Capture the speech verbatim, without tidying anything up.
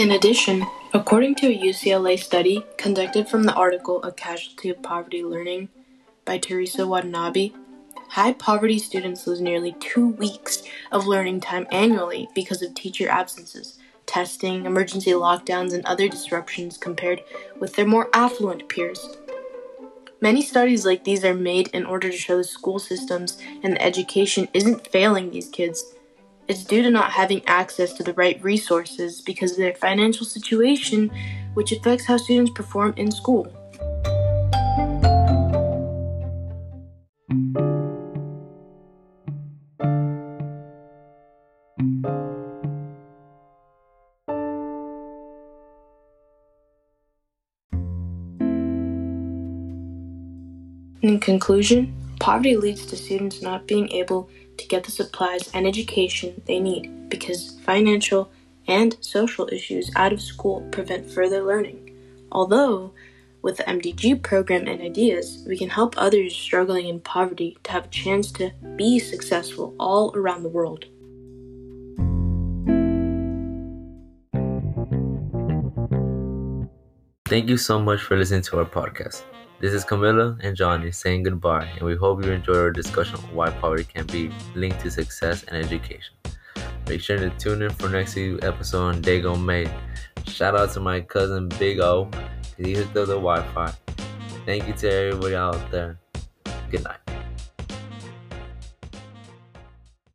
In addition, according to a U C L A study conducted from the article A Casualty of Poverty Learning by Teresa Watanabe, high poverty students lose nearly two weeks of learning time annually because of teacher absences, testing, emergency lockdowns, and other disruptions compared with their more affluent peers. Many studies like these are made in order to show the school systems and the education isn't failing these kids. It's due to not having access to the right resources because of their financial situation, which affects how students perform in school. In conclusion, poverty leads to students not being able to get the supplies and education they need because financial and social issues out of school prevent further learning. Although, with the M D G program and ideas, we can help others struggling in poverty to have a chance to be successful all around the world. Thank you so much for listening to our podcast. This is Camilla and Johnny saying goodbye, and we hope you enjoy our discussion on why poverty can be linked to success and education. Make sure to tune in for next week's episode on Dago May. Shout out to my cousin Big O, because he hooked up the Wi-Fi. Thank you to everybody out there. Good night.